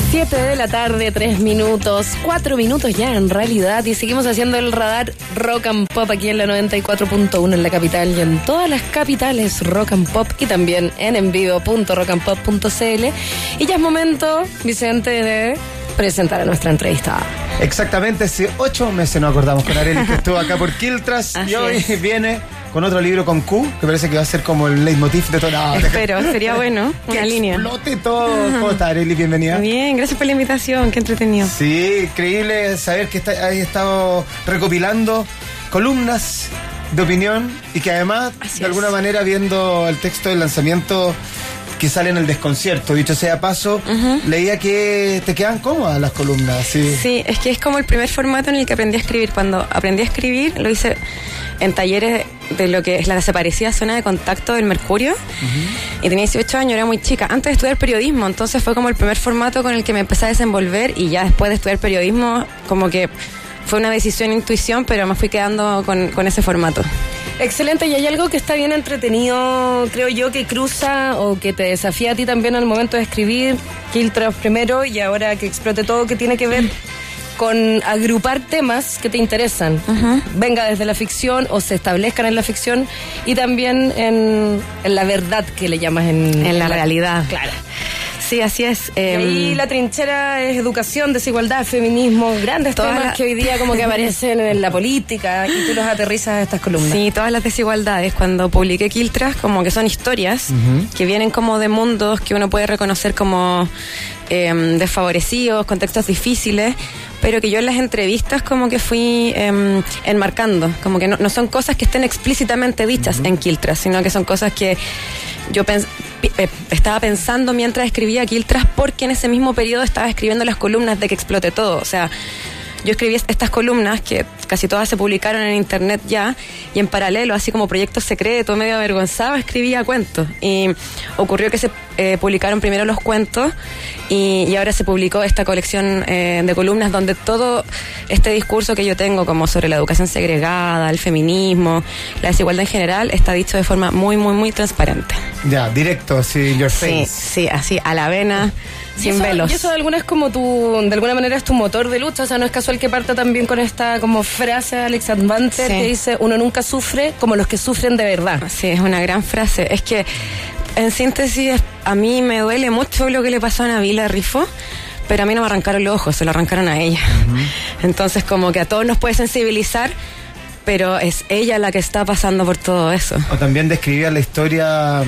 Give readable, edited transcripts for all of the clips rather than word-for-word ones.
7 de la tarde, 3 minutos, 4 minutos ya en realidad, y seguimos haciendo el radar Rock and Pop aquí en la 94.1 en la capital y en todas las capitales Rock and Pop, y también en envivo.rockandpop.cl. Y ya es momento, Vicente, de presentar a nuestra entrevistada. Exactamente, hace 8 meses nos acordamos con Arely, que estuvo acá por Kiltras. Así y hoy es. Viene con otro libro con Q, que parece que va a ser como el leitmotiv de todo. No, Espero, sería bueno, una línea. Explote todo. ¿Cómo estás, Arely? Bienvenida. Bien, gracias por la invitación, qué entretenido. Sí, increíble saber que has estado recopilando columnas de opinión y que además, Así de alguna manera, viendo el texto del lanzamiento que sale en el desconcierto, dicho sea paso, leía que te quedan cómodas las columnas. Sí, es que es como el primer formato en el que aprendí a escribir. Cuando aprendí a escribir, lo hice en talleres de lo que es la desaparecida zona de contacto del Mercurio. Y tenía 18 años, era muy chica, antes de estudiar periodismo. Entonces fue como el primer formato con el que me empecé a desenvolver, y ya después de estudiar periodismo, como que fue una decisión, intuición, pero me fui quedando con ese formato. Excelente, y hay algo que está bien entretenido, creo yo, que cruza o que te desafía a ti también al momento de escribir Kiltras primero y ahora que explote todo, que tiene que ver con agrupar temas que te interesan, venga desde la ficción o se establezcan en la ficción, y también en la verdad que le llamas En la realidad. Claro. Sí, así es. Y ahí la trinchera es educación, desigualdad, feminismo, grandes temas que hoy día como que aparecen en la política, y tú los aterrizas a estas columnas. Sí, todas las desigualdades. Cuando publiqué Kiltras, como que son historias que vienen como de mundos que uno puede reconocer como desfavorecidos, contextos difíciles, pero que yo en las entrevistas como que fui enmarcando, como que no son cosas que estén explícitamente dichas en Kiltras, sino que son cosas que yo estaba pensando mientras escribía Kiltras, porque en ese mismo periodo estaba escribiendo las columnas de Que explote todo. O sea, yo escribí estas columnas que casi todas se publicaron en internet ya, y en paralelo, así como proyecto secreto, medio avergonzado, escribía cuentos. Y ocurrió que se publicaron primero los cuentos, y ahora se publicó esta colección de columnas donde todo este discurso que yo tengo como sobre la educación segregada, el feminismo, la desigualdad en general, está dicho de forma muy, muy, muy transparente. Ya, directo, así, your face. Sí, así, a la vena, sin velos. Y eso de alguna manera es tu motor de lucha. O sea, no es casual que parta también con esta como frase de Alex Advanter, que dice: uno nunca sufre como los que sufren de verdad. Sí, es una gran frase. Es que, en síntesis, a mí me duele mucho lo que le pasó a Nabila Rifo, pero a mí no me arrancaron los ojos, se lo arrancaron a ella. Entonces, como que a todos nos puede sensibilizar, pero es ella la que está pasando por todo eso. O también describía la historia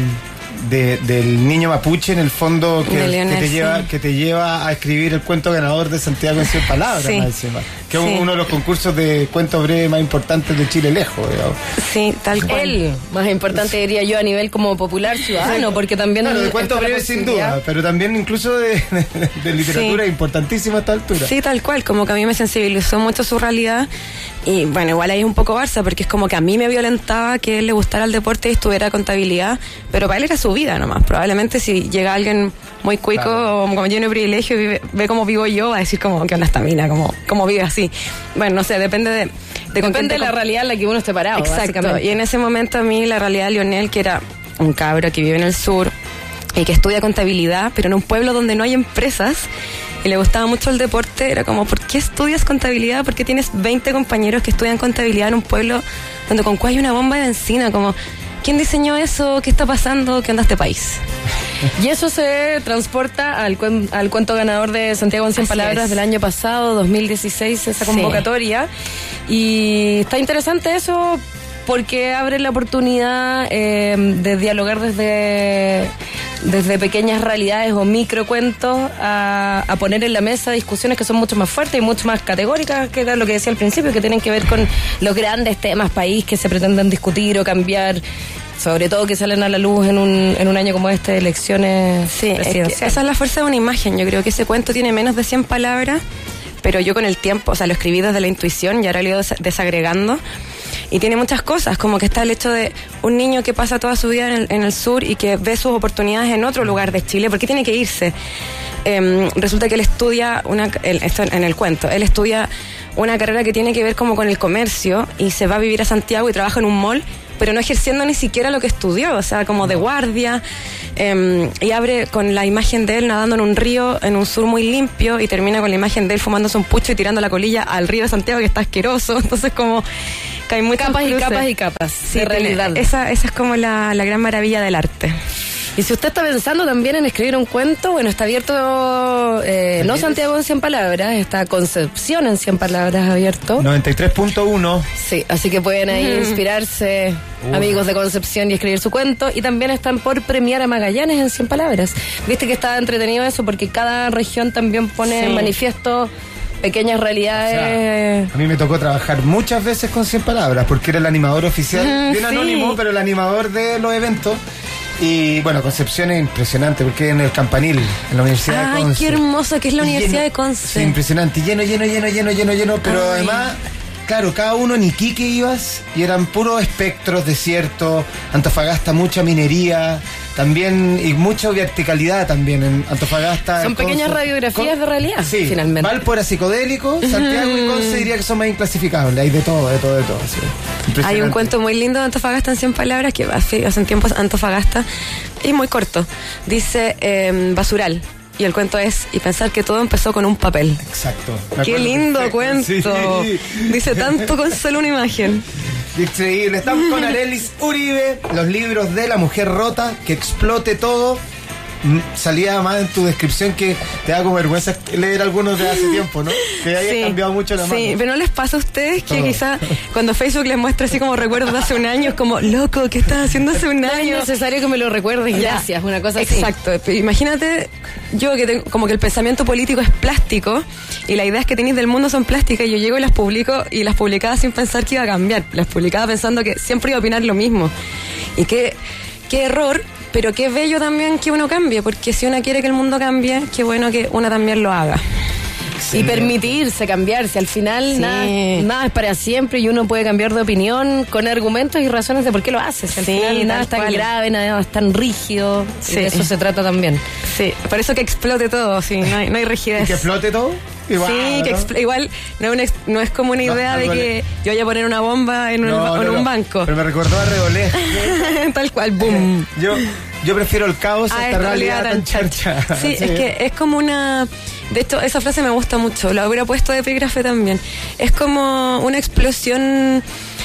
del niño mapuche, en el fondo, que te lleva a escribir el cuento ganador de Santiago en 100 palabras, más encima. Que es uno de los concursos de cuentos breves más importantes de Chile lejos, digamos. Sí, tal cual. El más importante, diría yo, a nivel como popular ciudadano, porque también... Claro, de cuentos breves sin duda, pero también incluso de literatura importantísima a esta altura. Sí, tal cual, como que a mí me sensibilizó mucho su realidad. Y bueno, igual ahí es un poco Barça, porque es como que a mí me violentaba que él le gustara el deporte y estuviera contabilidad, pero para él era su vida nomás. Probablemente si llega alguien muy cuico, claro, o como lleno de privilegio y ve cómo vivo yo, va a decir como, ¿qué onda esta mina? Cómo vive así. Bueno, no sé, depende de la realidad en la que uno esté parado. Exacto, y en ese momento a mí la realidad de Lionel, que era un cabro que vive en el sur y que estudia contabilidad, pero en un pueblo donde no hay empresas, y le gustaba mucho el deporte, era como, ¿por qué estudias contabilidad? ¿Por qué tienes 20 compañeros que estudian contabilidad en un pueblo donde con cuál hay una bomba de benzina? Como, ¿quién diseñó eso? ¿Qué está pasando? ¿Qué onda este país? Y eso se transporta al cuento ganador de Santiago en 100 palabras del año pasado, 2016, esa convocatoria. Y está interesante eso, porque abre la oportunidad de dialogar desde pequeñas realidades o microcuentos a poner en la mesa discusiones que son mucho más fuertes y mucho más categóricas, que era lo que decía al principio, que tienen que ver con los grandes temas país que se pretenden discutir o cambiar, sobre todo que salen a la luz en un año como este de elecciones presidenciales. Esa es la fuerza de una imagen. Yo creo que ese cuento tiene menos de 100 palabras, pero yo con el tiempo, o sea, lo escribí desde la intuición y ahora lo he ido desagregando. Y tiene muchas cosas, como que está el hecho de un niño que pasa toda su vida en el sur y que ve sus oportunidades en otro lugar de Chile, porque tiene que irse. resulta que él estudia esto en el cuento, él estudia una carrera que tiene que ver como con el comercio y se va a vivir a Santiago y trabaja en un mall, pero no ejerciendo ni siquiera lo que estudió, o sea, como de guardia, y abre con la imagen de él nadando en un río, en un sur muy limpio, y termina con la imagen de él fumándose un pucho y tirando la colilla al río de Santiago, que está asqueroso. Entonces como que hay muchas capas cruces. y capas y capas, sí, de realidad. Esa es como la gran maravilla del arte. Y si usted está pensando también en escribir un cuento, bueno, está abierto, no Santiago en 100 palabras, está Concepción en 100 palabras abierto. 93.1. Sí, así que pueden ahí inspirarse, amigos de Concepción, y escribir su cuento. Y también están por premiar a Magallanes en 100 palabras. Viste que está entretenido eso, porque cada región también pone en manifiesto pequeñas realidades. O sea, a mí me tocó trabajar muchas veces con 100 palabras, porque era el animador oficial, bien anónimo, pero el animador de los eventos. Y bueno, Concepción es impresionante porque en el Campanil, en la Universidad de Conce. Ay, qué hermoso que es la Universidad de Conce. Sí, impresionante, lleno, pero además, claro, cada uno en Iquique ibas y eran puros espectros, desiertos, Antofagasta mucha minería, también, y mucha verticalidad también en Antofagasta. Son pequeñas radiografías de realidad, sí, finalmente. Valpo era psicodélico, Santiago y Conce diría que son más inclasificables, hay de todo. Sí. Hay un cuento muy lindo de Antofagasta en 100 palabras que hace tiempos Antofagasta, y muy corto. Dice Basural. Y el cuento es, y pensar que todo empezó con un papel. Exacto. Qué lindo cuento. Sí. Dice tanto con solo una imagen. Increíble. Estamos con Arelis Uribe, los libros de La Mujer Rota, que explote todo. Salía más en tu descripción que te da como vergüenza leer algunos de hace tiempo, ¿no? Que haya cambiado mucho la mano. Sí, pero ¿no les pasa a ustedes que quizá cuando Facebook les muestra así como recuerdos de hace un año, es como, loco, ¿qué estás haciendo hace un año? No es necesario que me lo recuerdes, gracias, una cosa así. Exacto. Imagínate, yo que tengo, como que el pensamiento político es plástico y las ideas que tenéis del mundo son plásticas, y yo llego y las publico, y las publicaba sin pensar que iba a cambiar. Las publicaba pensando que siempre iba a opinar lo mismo. Y qué error. Pero qué bello también que uno cambie, porque si uno quiere que el mundo cambie, qué bueno que uno también lo haga. Y permitirse cambiarse. Al final nada es para siempre, y uno puede cambiar de opinión con argumentos y razones de por qué lo haces. Al final nada es tan grave, nada es tan rígido. Y de eso se trata también. Sí, por eso que explote todo, no hay rigidez. ¿Y que explote todo? Igual, sí, que igual no es como una idea de que yo vaya a poner una bomba en un banco. Pero me recordó a Redolé. Tal cual, boom. Yo prefiero el caos a esta realidad tan charcha. Sí, es que es como una... De hecho, esa frase me gusta mucho, la hubiera puesto de epígrafe también. Es como una explosión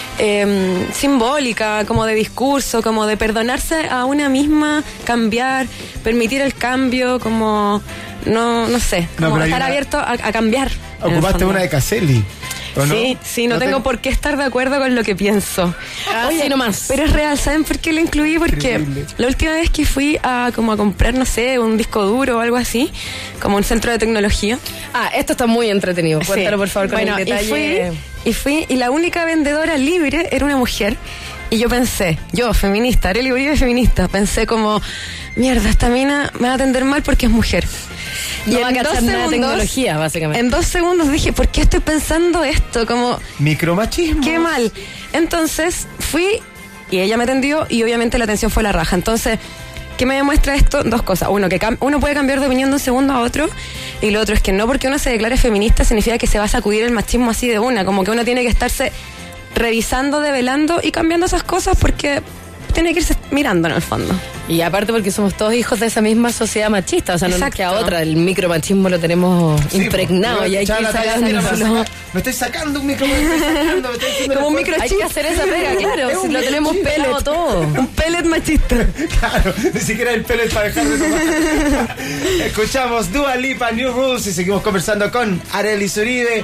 simbólica, como de discurso, como de perdonarse a una misma, cambiar, permitir el cambio, como... No sé, como estar abierto a cambiar. Ocupaste una de Caselli. Sí, no tengo por qué estar de acuerdo con lo que pienso. Oye, nomás. Pero es real, ¿saben por qué lo incluí? Porque la última vez que fui a comprar, no sé, un disco duro o algo así, como un centro de tecnología. Esto está muy entretenido. Cuéntalo, por favor, con el detalle. Y fui, y la única vendedora libre era una mujer. Y yo pensé, feminista, Arely Uribe feminista, pensé como, mierda, esta mina me va a atender mal porque es mujer. No va a cachar nada de tecnología, básicamente. En 2 segundos dije, ¿por qué estoy pensando esto? Como micromachismo. Qué mal. Entonces fui y ella me atendió, y obviamente la atención fue la raja. Entonces, ¿qué me demuestra esto? 2 cosas. Uno, que uno puede cambiar de opinión de un segundo a otro. Y lo otro es que no porque uno se declare feminista significa que se va a sacudir el machismo así de una. Como que uno tiene que estarse revisando, develando y cambiando esas cosas, porque tiene que irse mirando en el fondo. Y aparte porque somos todos hijos de esa misma sociedad machista, o sea, no nos queda otra, el micromachismo lo tenemos impregnado, y hay que ir sacándolo. Me estoy sacando un micromachismo, como un microchip. Hay que hacer esa pega, claro, si lo tenemos pelado todo. Un pellet machista. Claro, ni siquiera el pellet para dejar de tomar. Escuchamos Dua Lipa, New Rules, y seguimos conversando con Arelis Uribe.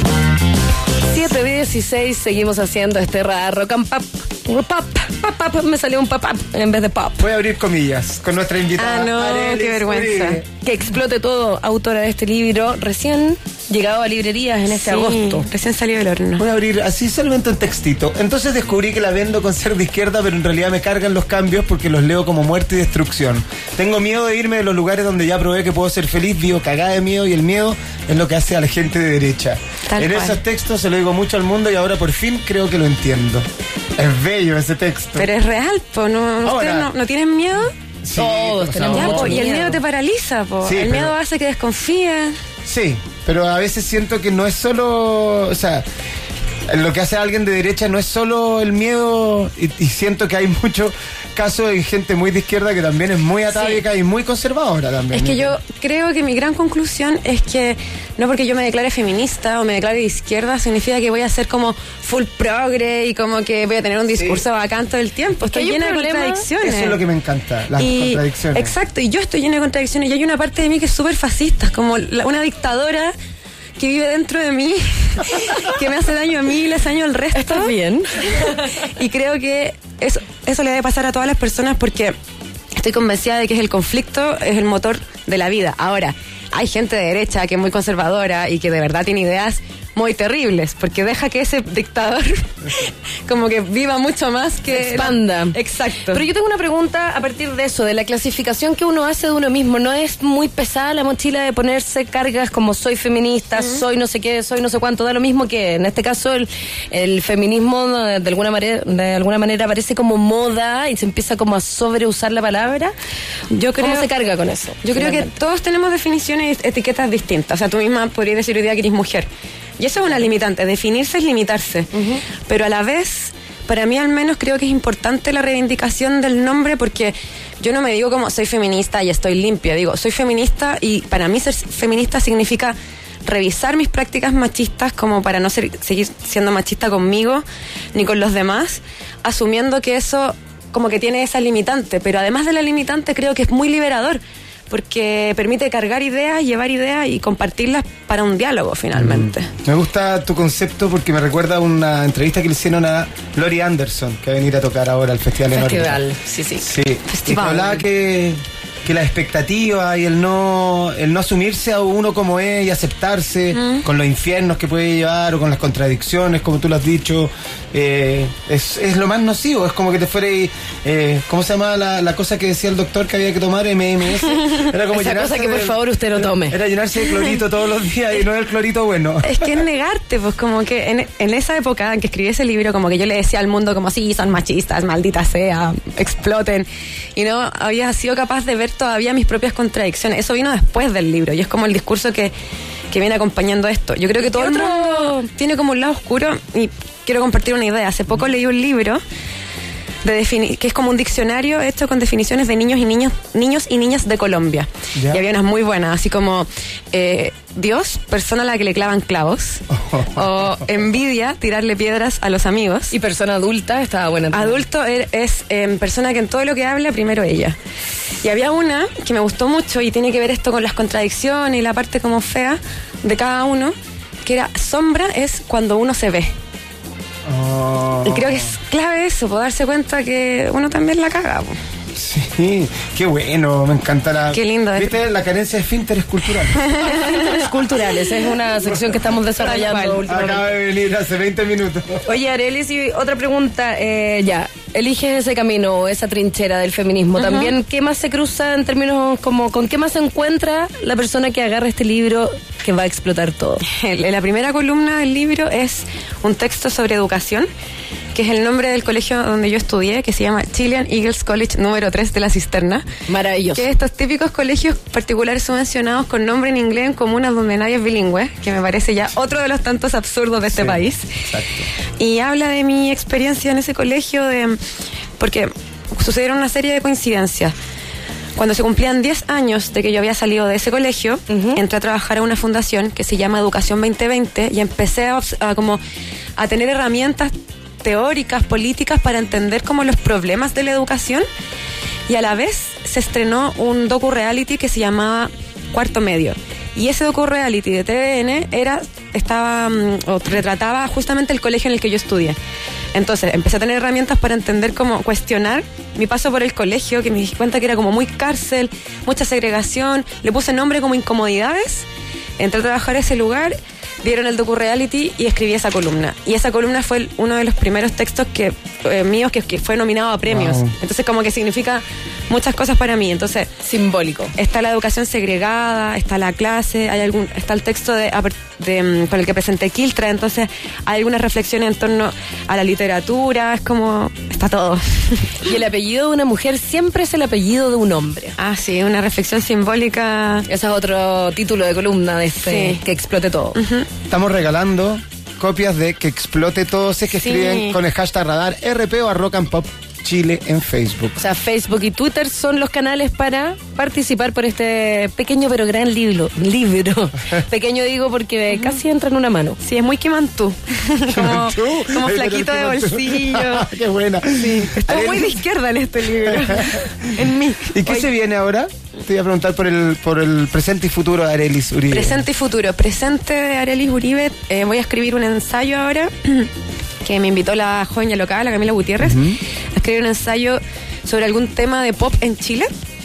7:16, seguimos haciendo este rock and pop. Me salió un pop en vez de pop. Voy a abrir comillas con nuestra invitada. Qué vergüenza. Uribe. Que explote todo, autora de este libro, recién llegado a librerías en este agosto. Recién salió del horno. Voy a abrir así solamente un textito. Entonces descubrí que la vendo con ser de izquierda, pero en realidad me cargan los cambios porque los leo como muerte y destrucción. Tengo miedo de irme de los lugares donde ya probé que puedo ser feliz, vivo cagada de miedo, y el miedo es lo que hace a la gente de derecha. Esos textos se lo digo mucho al mundo, y ahora por fin creo que lo entiendo. Es bello ese texto. Pero es real, ¿no? ¿Ustedes no tienen miedo? Sí, todos tenemos mucho miedo. Y el miedo te paraliza, po. Sí, el miedo hace que desconfíes. Sí, pero a veces siento que no es solo, o sea, lo que hace a alguien de derecha no es solo el miedo, y siento que hay muchos casos de gente muy de izquierda que también es muy atávica y muy conservadora también. Es que yo creo que mi gran conclusión es que no porque yo me declare feminista o me declare de izquierda significa que voy a ser como full progre y como que voy a tener un discurso bacán todo el tiempo. Estoy llena de contradicciones. Eso es lo que me encanta, las contradicciones. Exacto, y yo estoy llena de contradicciones y hay una parte de mí que es súper fascista, es como una dictadora que vive dentro de mí, que me hace daño a mí y le hace daño al resto. ¿Estás bien? Y creo que eso le debe pasar a todas las personas porque estoy convencida de que el conflicto es el motor de la vida. Ahora, hay gente de derecha que es muy conservadora y que de verdad tiene ideas muy terribles, porque deja que ese dictador como que viva mucho más que... expanda. Exacto. Pero yo tengo una pregunta a partir de eso, de la clasificación que uno hace de uno mismo. ¿No es muy pesada la mochila de ponerse cargas como soy feminista, soy no sé qué, soy no sé cuánto? Da lo mismo que en este caso el feminismo de alguna manera parece como moda y se empieza como a sobreusar la palabra. ¿Cómo se carga con eso? Yo creo que todos tenemos definiciones y etiquetas distintas. O sea, tú misma podrías decir hoy día que eres mujer. Y eso es una limitante. Definirse es limitarse. Pero a la vez, para mí al menos creo que es importante la reivindicación del nombre, porque yo no me digo como soy feminista y estoy limpia. Digo, soy feminista y para mí ser feminista significa revisar mis prácticas machistas como para no seguir siendo machista conmigo ni con los demás, asumiendo que eso como que tiene esa limitante. Pero además de la limitante creo que es muy liberador, porque permite cargar ideas, llevar ideas y compartirlas para un diálogo finalmente. Me gusta tu concepto porque me recuerda a una entrevista que le hicieron a Lori Anderson, que va a venir a tocar ahora al Festival Enorme. Sí. Y hablaba que la expectativa y el no asumirse a uno como es y aceptarse con los infiernos que puede llevar o con las contradicciones, como tú lo has dicho, es lo más nocivo. Es como que te fuera ¿cómo se llama la cosa que decía el doctor que había que tomar? MMS. Era como esa cosa que por favor usted no tome. Era llenarse de clorito todos los días y no el clorito bueno. Es que es negarte, pues como que en esa época en que escribí ese libro, como que yo le decía al mundo como sí, son machistas, maldita sea, exploten, y no había sido capaz de ver todavía mis propias contradicciones. Eso vino después del libro y es como el discurso que viene acompañando esto. Yo creo que todo el mundo tiene como un lado oscuro y quiero compartir una idea. Hace poco leí un libro que es como un diccionario hecho con definiciones de niños y niñas de Colombia. ¿Ya? Y había unas muy buenas, así como Dios, persona a la que le clavan clavos, o envidia, tirarle piedras a los amigos. Y persona adulta, estaba buena. Adulto es persona que en todo lo que habla, primero ella. Y había una que me gustó mucho y tiene que ver esto con las contradicciones y la parte como fea de cada uno, que era sombra es cuando uno se ve. Y creo que es clave eso, por darse cuenta que uno también la caga. Sí, qué bueno, me encanta Qué lindo. ¿Viste? La carencia de esfínteres culturales. Esfínteres culturales, es una sección que estamos desarrollando últimamente. Acaba de venir hace 20 minutos. Oye, Arelis, y otra pregunta, eliges ese camino, esa trinchera del feminismo. También, ¿qué más se cruza en términos como, con qué más se encuentra la persona que agarra este libro que va a explotar todo? La primera columna del libro es un texto sobre educación, que es el nombre del colegio donde yo estudié, que se llama Chilean Eagles College número 3 de La Cisterna. Maravilloso. Que estos típicos colegios particulares subvencionados con nombre en inglés en comunas donde nadie es bilingüe, que me parece ya otro de los tantos absurdos de este país. Exacto. Y habla de mi experiencia en ese colegio, porque sucedieron una serie de coincidencias. Cuando se cumplían 10 años de que yo había salido de ese colegio, entré a trabajar a una fundación que se llama Educación 2020 y empecé a tener herramientas teóricas, políticas para entender como los problemas de la educación, y a la vez se estrenó un docu-reality que se llamaba Cuarto Medio, y ese docu-reality de TVN retrataba justamente el colegio en el que yo estudié. Entonces empecé a tener herramientas para entender cómo cuestionar mi paso por el colegio, que me di cuenta que era como muy cárcel, mucha segregación, le puse nombre como incomodidades, entré a trabajar a ese lugar, dieron el docu-reality y escribí esa columna. Y esa columna fue uno de los primeros textos míos que fue nominado a premios. Wow. Entonces como que significa muchas cosas para mí. Entonces, simbólico. Está la educación segregada, está la clase, está el texto con el que presenté Quiltra, entonces hay algunas reflexiones en torno a la literatura, es como, está todo. Y el apellido de una mujer siempre es el apellido de un hombre. Ah, sí, una reflexión simbólica. Ese es otro título de columna de este, Que explote todo. Estamos regalando copias de Que explote todo, si es que escriben con el hashtag Radar RP o a Rock and Pop Chile en Facebook. O sea, Facebook y Twitter son los canales para participar por este pequeño pero gran libro. Pequeño digo porque casi entra en una mano. Sí, es muy quemantú. como flaquito de bolsillo. Qué buena. Sí, estoy muy de izquierda en este libro. En mí. ¿Y qué se viene ahora? Te iba a preguntar por el presente y futuro de Arelis Uribe. Presente y futuro. Presente de Arelis Uribe. Voy a escribir un ensayo ahora que me invitó la joven local, la Camila Gutiérrez, a escribir un ensayo sobre algún tema de pop en Chile.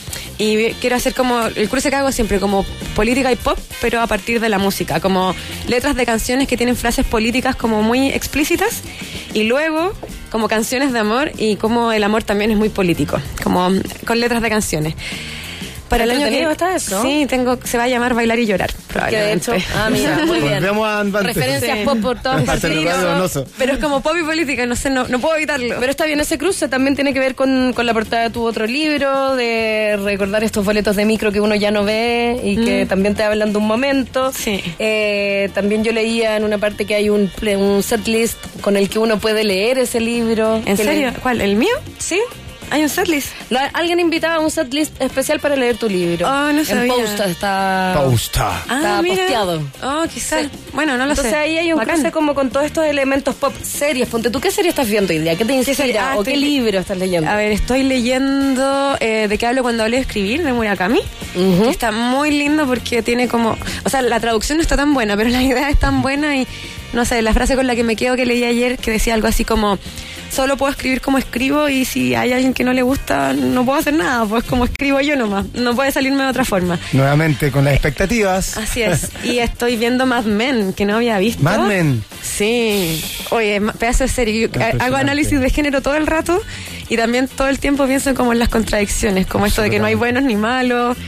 Y quiero hacer como el cruce que hago siempre, como política y pop, pero a partir de la música, como letras de canciones que tienen frases políticas como muy explícitas, y luego como canciones de amor, y como el amor también es muy político, como con letras de canciones. Para el año que está eso. Sí, se va a Llamar, Bailar y Llorar, probablemente. Que de hecho, mira, muy bien. Referencias pop por todas partes. Pero es como pop y política, no sé, no puedo evitarlo. Pero está bien, ese cruce también tiene que ver con la portada de tu otro libro, de recordar estos boletos de micro que uno ya no ve y que también te hablan de un momento. Sí. También yo leía en una parte que hay un setlist con el que uno puede leer ese libro. ¿En serio? ¿Cuál? ¿El mío? Sí. ¿Hay un setlist? Alguien invitaba a un setlist especial para leer tu libro. Oh, no sabía. En Posta está posteado. Oh, quizás. Sí. Bueno, no lo sé. Entonces ahí hay un cruce como con todos estos elementos pop series. Ponte tú, ¿qué serie estás viendo hoy día? ¿Qué te inspira? ¿O qué libro estás leyendo? A ver, estoy leyendo ¿De qué hablo cuando hablo de escribir? De Murakami. Que está muy lindo porque tiene como... O sea, la traducción no está tan buena, pero la idea es tan buena y... No sé, la frase con la que me quedo que leí ayer, que decía algo así como: solo puedo escribir como escribo, y si hay alguien que no le gusta, no puedo hacer nada, pues como escribo yo nomás, no puede salirme de otra forma. Nuevamente con las expectativas. Así es. Y estoy viendo Mad Men, que no había visto. ¿Mad Men? Sí. Oye, pedazo de serie. Yo hago análisis de género todo el rato y también todo el tiempo pienso como en las contradicciones, como esto de que no hay buenos ni malos.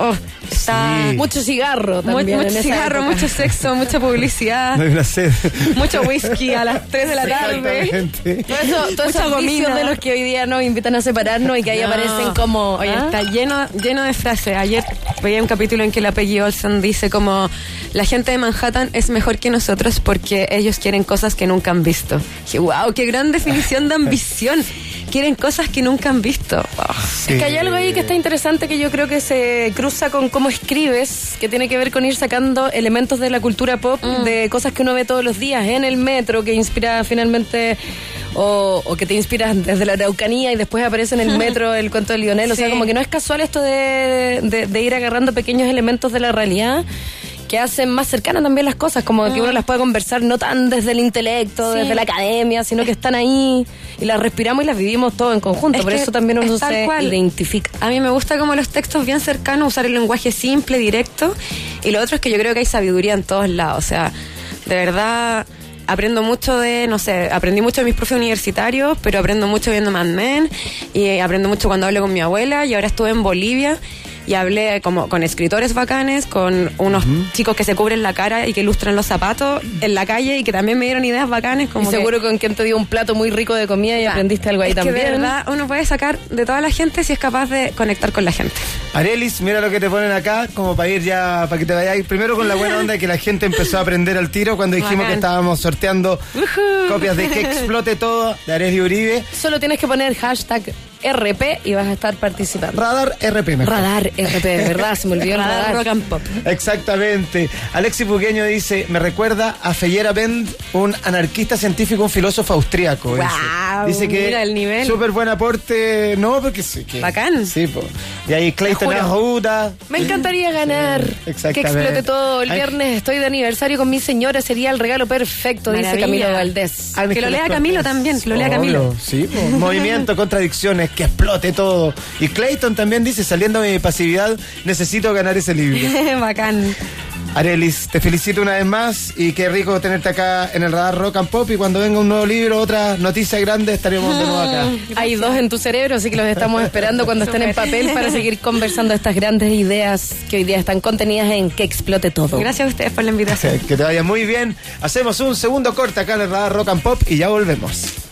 Está mucho cigarro también. Mucho cigarro, mucho sexo, mucha publicidad. No hay una sed. Mucho whisky a las 3 de la tarde. Todos esos vicios de los que hoy día nos invitan a separarnos y que ahí aparecen como... Oye, está lleno de frases. Ayer veía un capítulo en que la Peggy Olson dice como: la gente de Manhattan es mejor que nosotros porque ellos quieren cosas que nunca han visto. Dije, wow, qué gran definición de ambición. Quieren cosas que nunca han visto. Sí. Es que hay algo ahí que está interesante, que yo creo que se cruza con cómo escribes, que tiene que ver con ir sacando elementos de la cultura pop, de cosas que uno ve todos los días en el metro, que inspira finalmente, o que te inspiras desde la Araucanía y después aparece en el metro el cuento de Lionel. O sea, como que no es casual esto de ir agarrando pequeños elementos de la realidad que hacen más cercanas también las cosas, como que uno las puede conversar no tan desde el intelecto, desde la academia, sino que están ahí y las respiramos y las vivimos todo en conjunto. Por eso también uno se identifica. A mí me gusta como los textos bien cercanos, usar el lenguaje simple, directo, y lo otro es que yo creo que hay sabiduría en todos lados. O sea, de verdad aprendo mucho aprendí mucho de mis profes universitarios, pero aprendo mucho viendo Mad Men, y aprendo mucho cuando hablo con mi abuela, y ahora estuve en Bolivia y hablé como con escritores bacanes, con unos chicos que se cubren la cara y que ilustran los zapatos en la calle y que también me dieron ideas bacanes. Como y seguro con quien te dio un plato muy rico de comida y aprendiste algo ahí también. Que de verdad uno puede sacar de toda la gente si es capaz de conectar con la gente. Arelis, mira lo que te ponen acá, como para ir ya, para que te vayas. Primero con la buena onda de que la gente empezó a aprender al tiro cuando dijimos que estábamos sorteando copias de Que explote todo, de Arelis Uribe. Solo tienes que poner hashtag RP y vas a estar participando. Radar RP mejor. Radar RP, ¿verdad? Se me olvidó Radar Rock and Pop. Exactamente. Alexis Bugueño dice: me recuerda a Feyerabend, un anarquista científico, un filósofo austríaco. Wow, dice que mira el nivel. Súper buen aporte. No, porque sí. Que, bacán. Sí, pues. Y ahí Clayton Ajuda. Me encantaría ganar. Exactamente. Que explote todo. El viernes estoy de aniversario con mi señora. Sería el regalo perfecto, dice Camilo Valdés. Que lo lea Camilo también. Que lo lea Camilo. Sí, pues. Movimiento, contradicciones, que explote todo. Y Clayton también dice: saliendo de mi pasividad, necesito ganar ese libro. Bacán. Arelis, te felicito una vez más y qué rico tenerte acá en el Radar Rock and Pop, y cuando venga un nuevo libro, otra noticia grande, estaremos de nuevo acá. Hay 2 en tu cerebro, así que los estamos esperando cuando estén en papel para seguir conversando de estas grandes ideas que hoy día están contenidas en Que Explote Todo. Gracias a ustedes por la invitación. Que te vaya muy bien. Hacemos un segundo corte acá en el Radar Rock and Pop y ya volvemos.